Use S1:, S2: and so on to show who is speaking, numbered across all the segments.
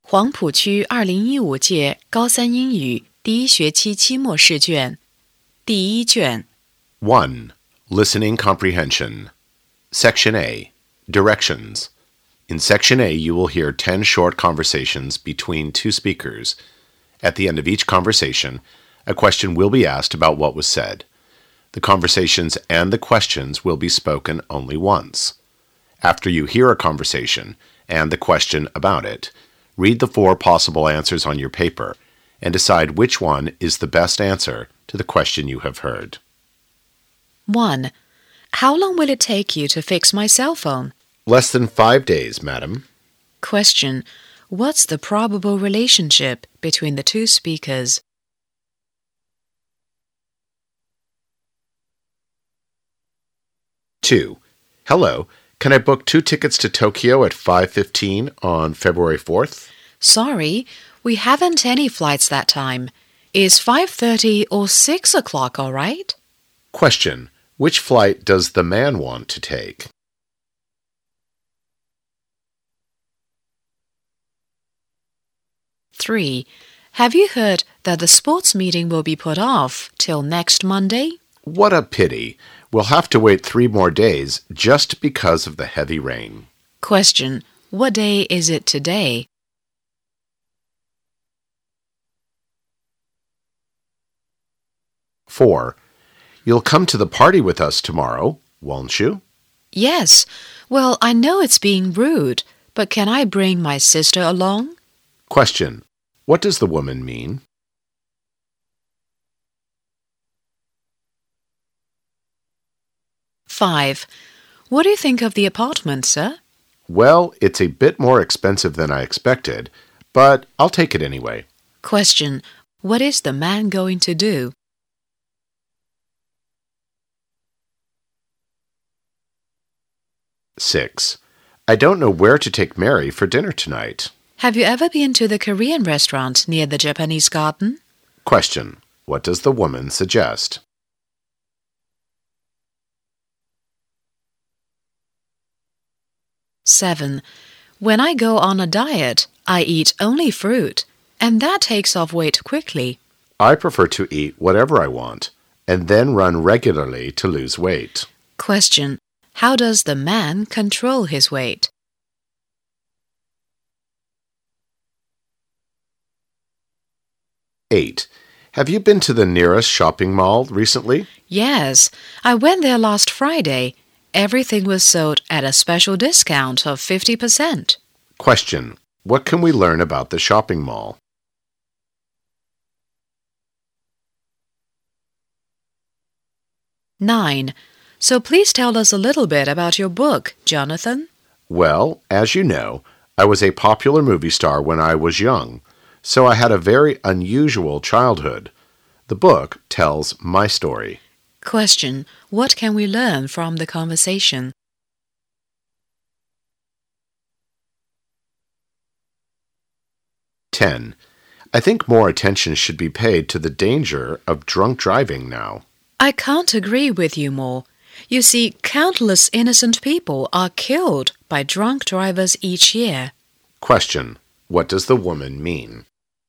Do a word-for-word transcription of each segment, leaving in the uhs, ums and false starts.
S1: 黄浦区二零一五届高三英语第一学期期末试卷，第一卷。
S2: one. Listening Comprehension. Section A. Directions. In Section A, you will hear ten short conversations between two speakers. At the end of each conversation, a question will be asked about what was said. The conversations and the questions will be spoken only once. After you hear a conversation and the question about it, read the four possible answers on your paper and decide which one is the best answer to the question you have heard.
S1: one. How long will it take you to fix my cell phone?
S2: Less than five days, madam.
S1: Question. What's the probable relationship between the two speakers?
S2: two. Hello, can I book two tickets to Tokyo at five fifteen on February fourth?
S1: Sorry, we haven't any flights that time. Is five thirty or six o'clock all right?
S2: Question. Which flight does the man want to take?
S1: three. Have you heard that the sports meeting will be put off till next Monday?
S2: What a pity. We'll have to wait three more days just because of the heavy rain.
S1: Question. What day is it today?
S2: four. You'll come to the party with us tomorrow, won't you?
S1: Yes. Well, I know it's being rude, but can I bring my sister along?
S2: Question. What does the woman mean?
S1: five. What do you think of the apartment, sir?
S2: Well, it's a bit more expensive than I expected, but I'll take it anyway.
S1: Question. What is the man going to do?
S2: six. I don't know where to take Mary for dinner tonight.
S1: Have you ever been to the Korean restaurant near the Japanese garden?
S2: Question. What does the woman suggest?
S1: seven. When I go on a diet, I eat only fruit, and that takes off weight quickly.
S2: I prefer to eat whatever I want, and then run regularly to lose weight.
S1: Question. How does the man control his weight?
S2: eight. Have you been to the nearest shopping mall recently?
S1: Yes, I went there last Friday. Everything was sold at a special discount of fifty percent.
S2: Question. What can we learn about the shopping mall?
S1: nine. So please tell us a little bit about your book, Jonathan.
S2: Well, as you know, I was a popular movie star when I was young, so I had a very unusual childhood. The book tells my story.
S1: Question. What can we learn from the conversation?
S2: ten. I think more attention should be paid to the danger of drunk driving now.
S1: I can't agree with you more. You see, countless innocent people are killed by drunk drivers each year.
S2: Question. What does the woman mean?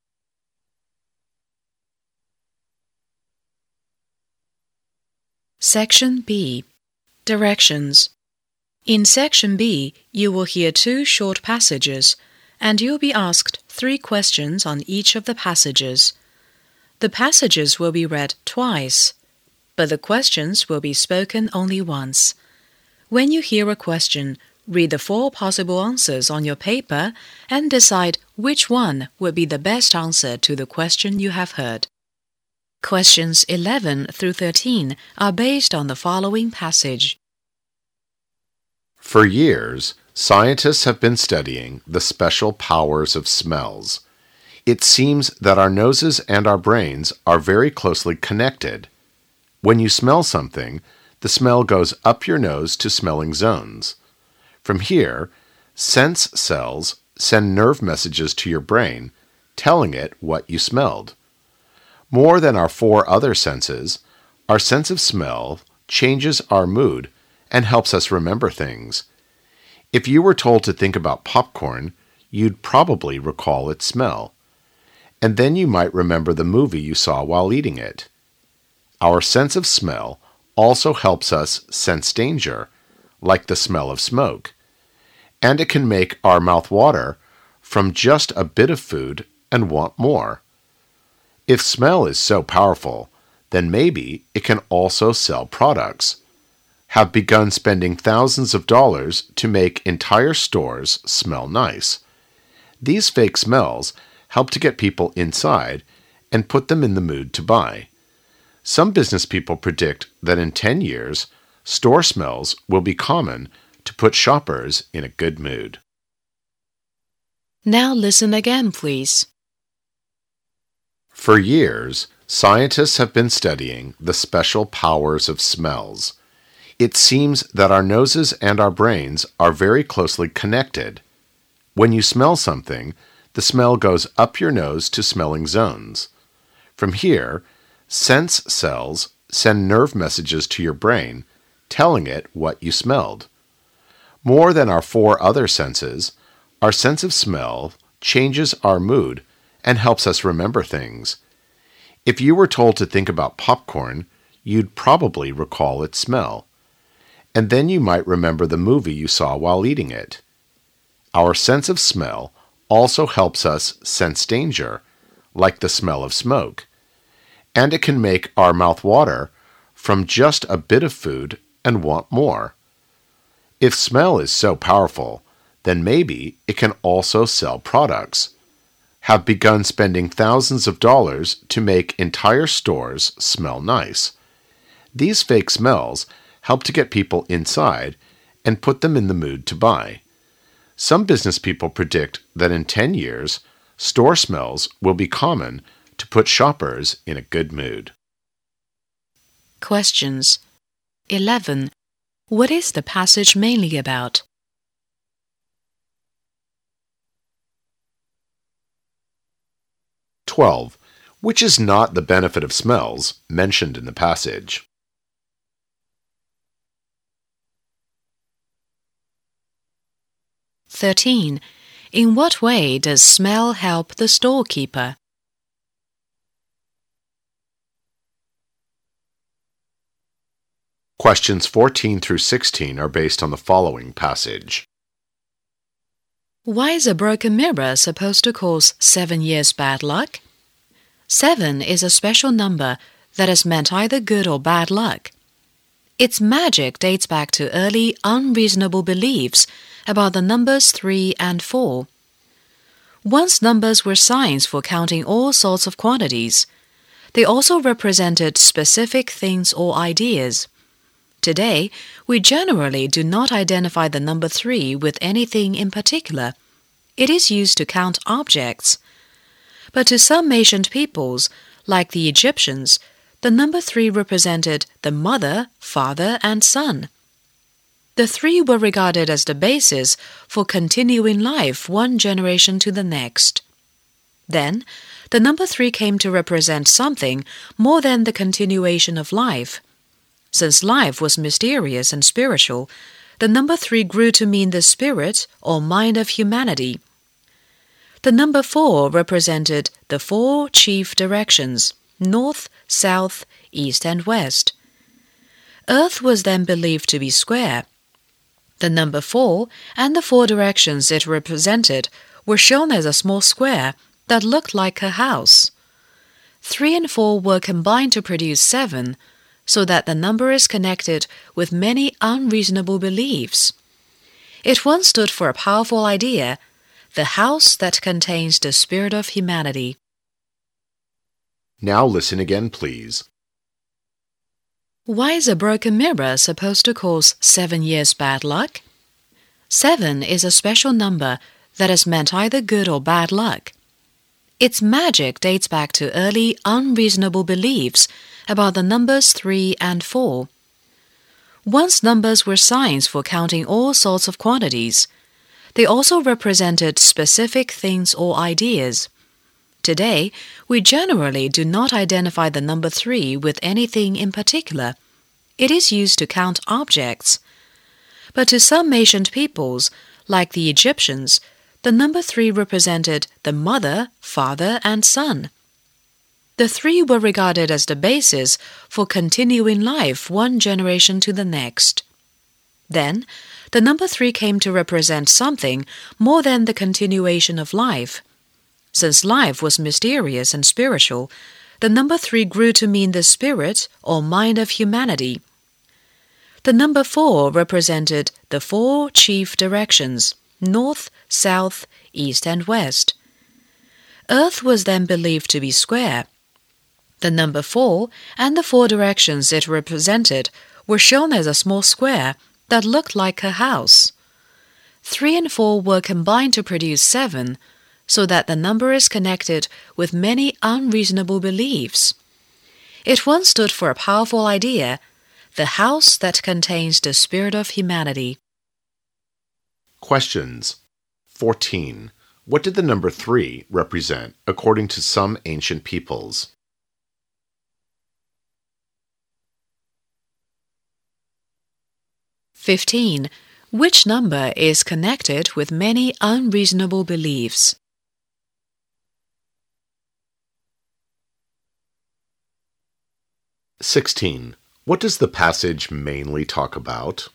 S1: Section B. Directions. In Section B, you will hear two short passages, and you'll be asked three questions on each of the passages. The passages will be read twice, but the questions will be spoken only once. When you hear a question, read the four possible answers on your paper and decide which one would be the best answer to the question you have heard. Questions eleven through thirteen are based on the following passage.
S2: For years, scientists have been studying the special powers of smells. It seems that our noses and our brains are very closely connected. When you smell something, the smell goes up your nose to smelling zones. From here, sense cells send nerve messages to your brain, telling it what you smelled. More than our four other senses, our sense of smell changes our mood and helps us remember things. If you were told to think about popcorn, you'd probably recall its smell. And then you might remember the movie you saw while eating it. Our sense of smell also helps us sense danger, like the smell of smoke. And it can make our mouth water from just a bit of food and want more. If smell is so powerful, then maybe it can also sell products. Have begun spending thousands of dollars to make entire stores smell nice. These fake smells help to get people inside and put them in the mood to buy. Some business people predict that in ten years, store smells will be common to put shoppers in a good mood.
S1: Now listen again, please.
S2: For years, scientists have been studying the special powers of smells. It seems that our noses and our brains are very closely connected. When you smell something, the smell goes up your nose to smelling zones. From here, sense cells send nerve messages to your brain, telling it what you smelled. More than our four other senses, our sense of smell changes our mood and helps us remember things. If you were told to think about popcorn, you'd probably recall its smell. And then you might remember the movie you saw while eating it. Our sense of smell also helps us sense danger, like the smell of smoke. And it can make our mouth water from just a bit of food and want more. If smell is so powerful, then maybe it can also sell products. Have begun spending thousands of dollars to make entire stores smell nice. These fake smells help to get people inside and put them in the mood to buy. Some business people predict that in ten years, store smells will be common to put shoppers in a good mood.
S1: Questions. eleven. What is the passage mainly about?
S2: twelve. Which is not the benefit of smells mentioned in the passage?
S1: thirteen. In what way does smell help the storekeeper?
S2: Questions fourteen through sixteen are based on the following passage.
S1: Why is a broken mirror supposed to cause seven years bad luck? Seven is a special number that has meant either good or bad luck. Its magic dates back to early unreasonable beliefs about the numbers three and four. Once numbers were signs for counting all sorts of quantities. They also represented specific things or ideas. Today, we generally do not identify the number three with anything in particular. It is used to count objects. But to some ancient peoples, like the Egyptians, the number three represented the mother, father, and son. The three were regarded as the basis for continuing life one generation to the next. Then, the number three came to represent something more than the continuation of life. Since life was mysterious and spiritual, the number three grew to mean the spirit or mind of humanity. The number four represented the four chief directions, north, south, east, and west. Earth was then believed to be square. The number four and the four directions it represented were shown as a small square that looked like a house. Three and four were combined to produce seven, so that the number is connected with many unreasonable beliefs. It once stood for a powerful idea, the house that contains the spirit of humanity.
S2: Now listen again, please.
S1: Why is a broken mirror supposed to cause seven years bad luck? Seven is a special number that has meant either good or bad luck. Its magic dates back to early unreasonable beliefs about the numbers three and four. Once numbers were signs for counting all sorts of quantities. They also represented specific things or ideas. Today, we generally do not identify the number three with anything in particular. It is used to count objects. But to some ancient peoples, like the Egyptians, the number three represented the mother, father, and son. The three were regarded as the basis for continuing life one generation to the next. Then, the number three came to represent something more than the continuation of life. Since life was mysterious and spiritual, the number three grew to mean the spirit or mind of humanity. The number four represented the four chief directions: north, south, east, and west. Earth was then believed to be square. The number four and the four directions it represented were shown as a small square that looked like a house. Three and four were combined to produce seven, so that the number is connected with many unreasonable beliefs. It once stood for a powerful idea: the house that contains the spirit of humanity.
S2: Questions. fourteen. What did the number three represent according to some ancient peoples?
S1: fifteen. Which number is connected with many unreasonable beliefs?
S2: sixteen. What does the passage mainly talk about?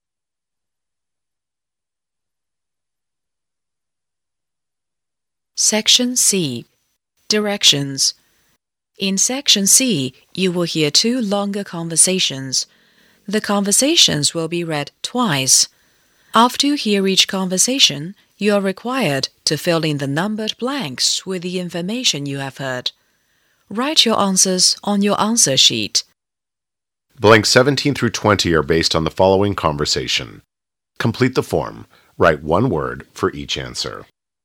S1: Section C. Directions. In Section C, you will hear two longer conversations. The conversations will be read twice. After you hear each conversation, you are required to fill in the numbered blanks with the information you have heard. Write your answers on your answer sheet.
S2: Blanks seventeen through twenty are based on the following conversation. Complete the form. Write one word for each answer.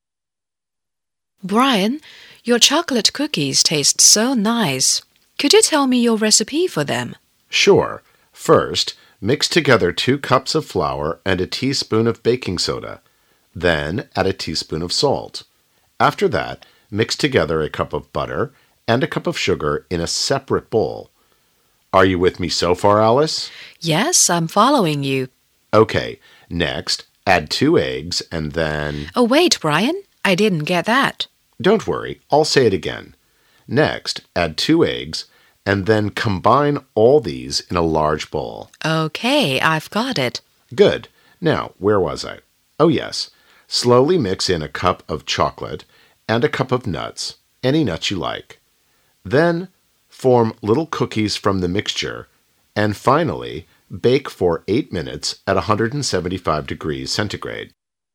S1: Brian, your chocolate cookies taste so nice. Could you tell me your recipe for them?
S2: Sure. First, mix together two cups of flour and a teaspoon of baking soda. Then, add a teaspoon of salt. After that, mix together a cup of butter and a cup of sugar in a separate bowl. Are you with me so far, Alice?
S1: Yes, I'm following you.
S2: Okay, next, add two eggs and then...
S1: Oh, wait, Brian, I didn't get that.
S2: Don't worry, I'll say it again. Next, add two eggs and then combine all these in a large bowl.
S1: Okay, I've got it.
S2: Good. Now, where was I? Oh, yes. Slowly mix in a cup of chocolate and a cup of nuts, any nuts you like. Then, form little cookies from the mixture, and finally, bake for eight minutes at one hundred seventy-five degrees centigrade.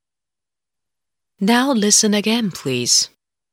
S1: Now listen again, please.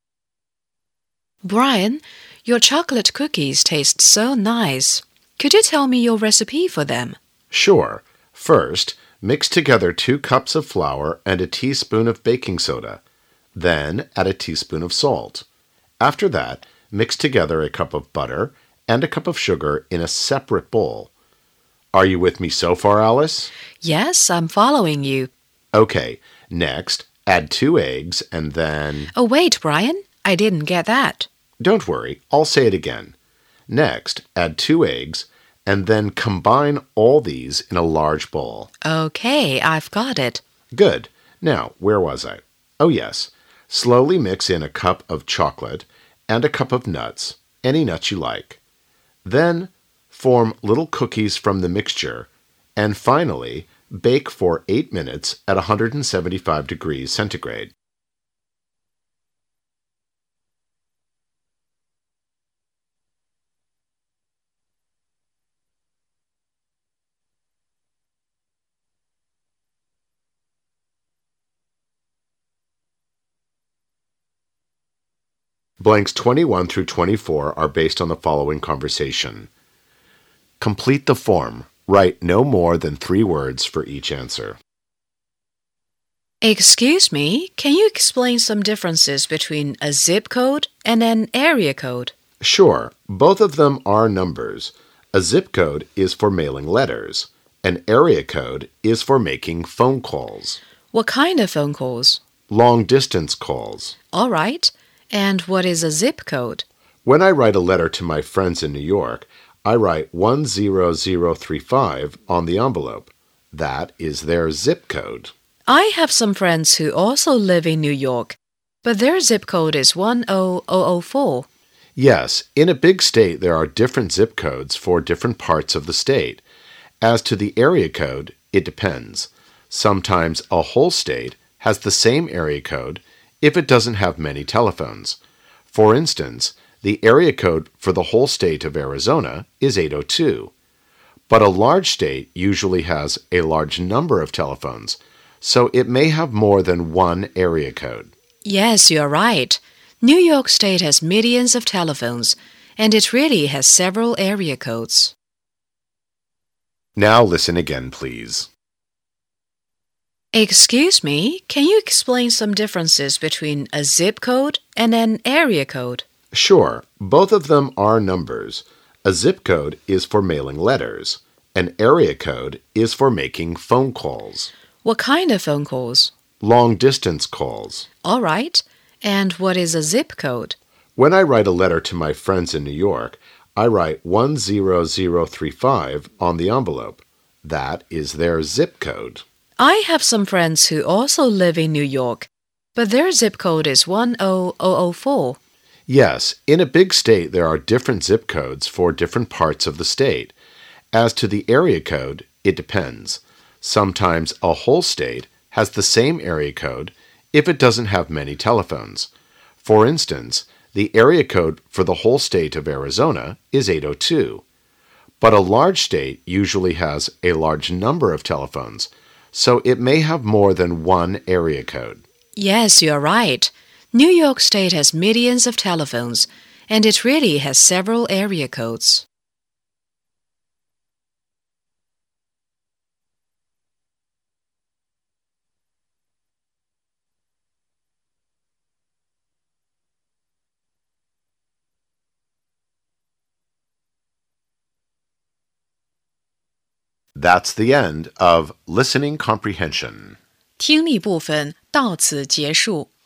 S1: Brian, your chocolate cookies taste so nice. Could you tell me your recipe for them?
S2: Sure. First, mix together two cups of flour and a teaspoon of baking soda. Then, add a teaspoon of salt. After that, mix together a cup of butter and a cup of sugar in a separate bowl. Are you with me so far, Alice?
S1: Yes, I'm following you.
S2: Okay, next, add two eggs and then...
S1: Oh, wait, Brian, I didn't get that.
S2: Don't worry, I'll say it again. Next, add two eggs and then combine all these in a large bowl.
S1: Okay, I've got it.
S2: Good. Now, where was I? Oh, yes. Slowly mix in a cup of chocolate and a cup of nuts, any nuts you like. Then, form little cookies from the mixture, and finally, bake for eight minutes at one hundred seventy-five degrees centigrade. Blanks twenty-one through twenty-four are based on the following conversation. Complete the form. Write no more than three words for each answer.
S1: Excuse me, can you explain some differences between a zip code and an area code?
S2: Sure, both of them are numbers. A zip code is for mailing letters. An area code is for making phone calls.
S1: What kind of phone calls?
S2: Long-distance calls.
S1: All right. And what is a zip code?
S2: When I write a letter to my friends in New York, I write one zero zero three five on the envelope. That is their zip code.
S1: I have some friends who also live in New York, but their zip code is one zero zero zero four.
S2: Yes, in a big state there are different zip codes for different parts of the state. As to the area code, it depends. Sometimes a whole state has the same area code if it doesn't have many telephones. For instance, the area code for the whole state of Arizona is eight oh two. But a large state usually has a large number of telephones, so it may have more than one area code.
S1: Yes, you're right. New York State has millions of telephones, and it really has several area codes.
S2: Now listen again, please.
S1: Excuse me, can you explain some differences between a zip code and an area code?
S2: Sure, both of them are numbers. A zip code is for mailing letters. An area code is for making phone calls.
S1: What kind of phone calls?
S2: Long-distance calls.
S1: All right. And what is a zip code?
S2: When I write a letter to my friends in New York, I write one zero zero three five on the envelope. That is their zip code.
S1: I have some friends who also live in New York, but their zip code is one zero zero zero four.
S2: Yes, in a big state there are different zip codes for different parts of the state. As to the area code, it depends. Sometimes a whole state has the same area code if it doesn't have many telephones. For instance, the area code for the whole state of Arizona is eight oh two. But a large state usually has a large number of telephones, so it may have more than one area code.
S1: Yes, you're right. New York State has millions of telephones, and it really has several area codes.
S2: That's the end of listening comprehension.
S1: 听力部分到此结束。